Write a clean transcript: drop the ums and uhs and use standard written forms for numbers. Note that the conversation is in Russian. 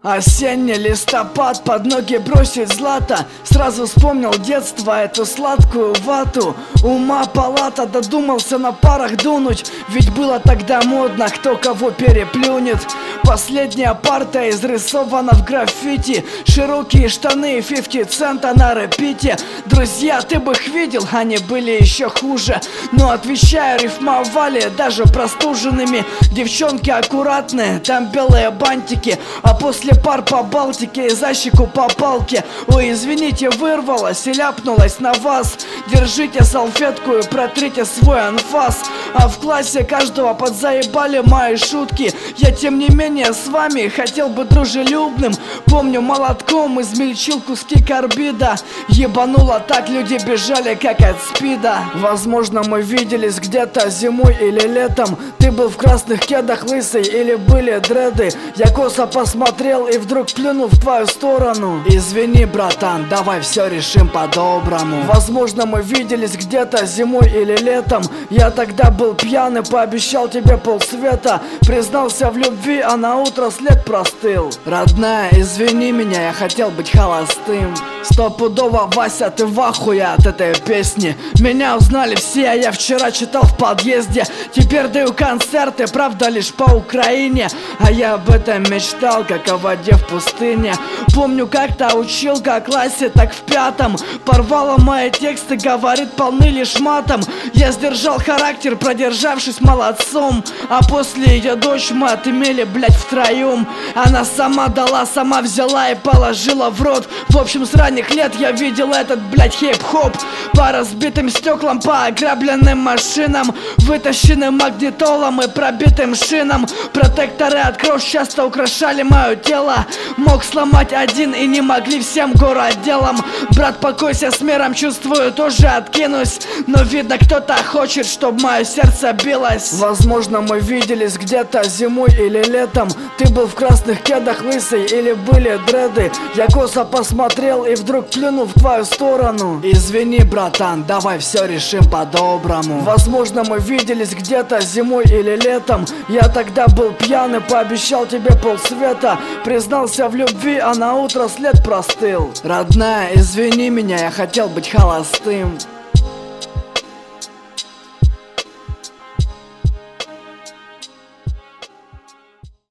Осенний листопад, под ноги бросить злато. Сразу вспомнил детство, эту сладкую вату. Ума палата, додумался на парах дунуть. Ведь было тогда модно, кто кого переплюнет. Последняя парта изрисована в граффити. Широкие штаны и 50 цента на репите. Друзья, ты бы их видел, они были еще хуже. Но отвечая, рифмовали даже простуженными. Девчонки аккуратные, там белые бантики. А после пар по Балтике и за щеку по палке. Ой, извините, вырвалась и ляпнулась на вас. Держите салфетку и протрите свой анфас. А в классе каждого подзаебали мои шутки. Я тем не менее с вами хотел бы дружелюбным. Помню, молотком измельчил куски карбида. Ебануло так, люди бежали как от спида. Возможно, мы виделись где-то зимой или летом. Ты был в красных кедах лысый или были дреды. Я косо посмотрел и вдруг плюнул в твою сторону. Извини, братан, давай все решим по-доброму. Возможно, мы виделись где-то зимой или летом. Я тогда был пьян и пообещал тебе полсвета. Признался в любви, а на утро след простыл. Родная, извини меня, я хотел быть холостым. Стопудово, Вася, ты в ахуе от этой песни. Меня узнали все, а я вчера читал в подъезде. Теперь даю концерты, правда лишь по Украине. А я об этом мечтал, как о воде в пустыне. Помню, как-то училка в классе, так в 5-м порвала мои тексты, говорит, полны лишь матом. Я сдержал характер, продержавшись молодцом. А после ее дочь мы отымели, блять, втроем. Она сама дала, сама взяла и положила в рот. В общем, с ранних лет я видел этот, блять, хип-хоп. По разбитым стеклам, по ограбленным машинам, вытащенным магнитолом и пробитым шинам. Протекторы от крош часто украшали мое тело. Мог сломать один и не могли всем городделом. Брат, покойся с миром, чувствую, тоже откинусь. Но видно, кто-то хочет, чтобы мое сердце билось. Возможно, мы виделись где-то зимой или летом. Ты был в красных кедах лысый или были дреды. Я косо посмотрел и вдруг плюнул в твою сторону. Извини, братан, давай все решим по-доброму. Возможно, мы виделись где-то зимой или летом. Я тогда был пьян и пообещал тебе полсвета. Признался в любви, а на утро след простыл. Родная, извини меня, я хотел быть холостым.